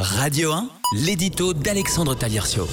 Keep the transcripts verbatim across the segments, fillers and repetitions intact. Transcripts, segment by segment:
Radio un, l'édito d'Alexandre Taliercio.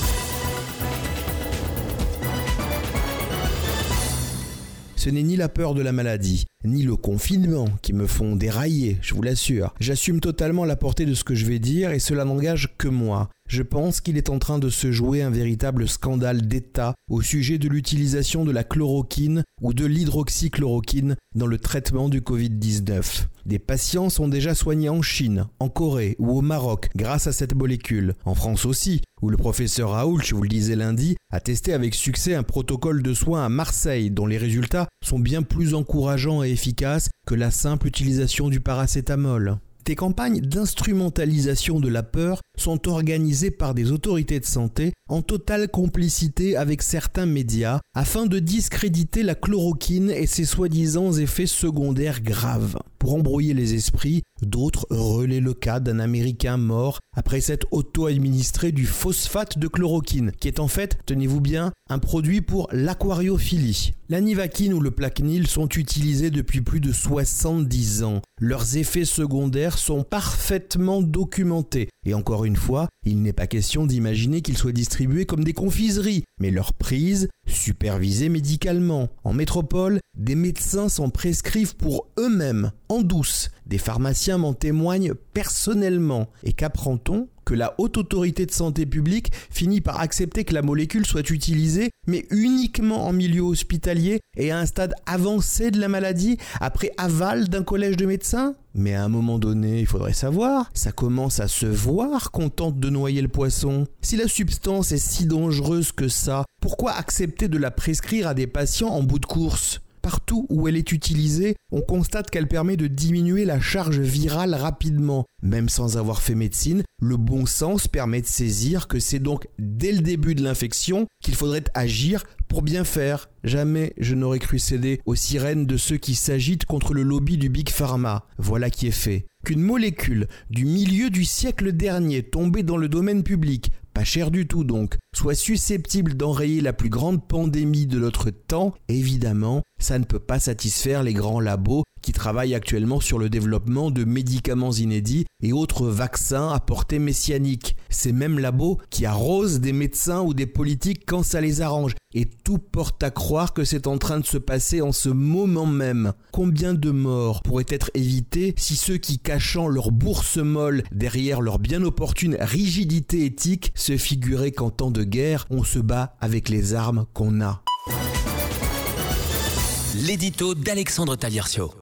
Ce n'est ni la peur de la maladie, ni le confinement qui me font dérailler, je vous l'assure. J'assume totalement la portée de ce que je vais dire et cela n'engage que moi. Je pense qu'il est en train de se jouer un véritable scandale d'État au sujet de l'utilisation de la chloroquine ou de l'hydroxychloroquine dans le traitement du covid dix-neuf. Des patients sont déjà soignés en Chine, en Corée ou au Maroc grâce à cette molécule. En France aussi, où le professeur Raoult, je vous le disais lundi, a testé avec succès un protocole de soins à Marseille dont les résultats sont bien plus encourageants et efficaces que la simple utilisation du paracétamol. Des campagnes d'instrumentalisation de la peur sont organisées par des autorités de santé en totale complicité avec certains médias afin de discréditer la chloroquine et ses soi-disant effets secondaires graves. Pour embrouiller les esprits, d'autres relaient le cas d'un Américain mort après s'être auto-administré du phosphate de chloroquine, qui est en fait, tenez-vous bien, un produit pour l'aquariophilie. La Nivaquine ou le Plaquenil sont utilisés depuis plus de soixante-dix ans. Leurs effets secondaires sont parfaitement documentés. Et encore une fois, il n'est pas question d'imaginer qu'ils soient distribués comme des confiseries, mais leur prise, supervisée médicalement. En métropole, des médecins s'en prescrivent pour eux-mêmes, en douce. Des pharmaciens m'en témoignent personnellement. Et qu'apprend-on ? Que la Haute Autorité de Santé Publique finit par accepter que la molécule soit utilisée, mais uniquement en milieu hospitalier et à un stade avancé de la maladie, après aval d'un collège de médecins ? Mais à un moment donné, il faudrait savoir, ça commence à se voir qu'on tente de noyer le poisson. Si la substance est si dangereuse que ça, pourquoi accepter de la prescrire à des patients en bout de course ? Partout où elle est utilisée, on constate qu'elle permet de diminuer la charge virale rapidement. Même sans avoir fait médecine, le bon sens permet de saisir que c'est donc dès le début de l'infection qu'il faudrait agir pour bien faire. Jamais je n'aurais cru céder aux sirènes de ceux qui s'agitent contre le lobby du Big Pharma. Voilà qui est fait. Qu'une molécule du milieu du siècle dernier tombée dans le domaine public, pas cher du tout donc, soit susceptible d'enrayer la plus grande pandémie de notre temps, évidemment, ça ne peut pas satisfaire les grands labos qui travaillent actuellement sur le développement de médicaments inédits et autres vaccins à portée messianique. Ces mêmes labos qui arrosent des médecins ou des politiques quand ça les arrange. Et tout porte à croire que c'est en train de se passer en ce moment même. Combien de morts pourraient être évitées si ceux qui, cachant leur bourse molle derrière leur bien opportune rigidité éthique, se figuraient qu'en temps de guerre, on se bat avec les armes qu'on a. L'édito d'Alexandre Taliercio.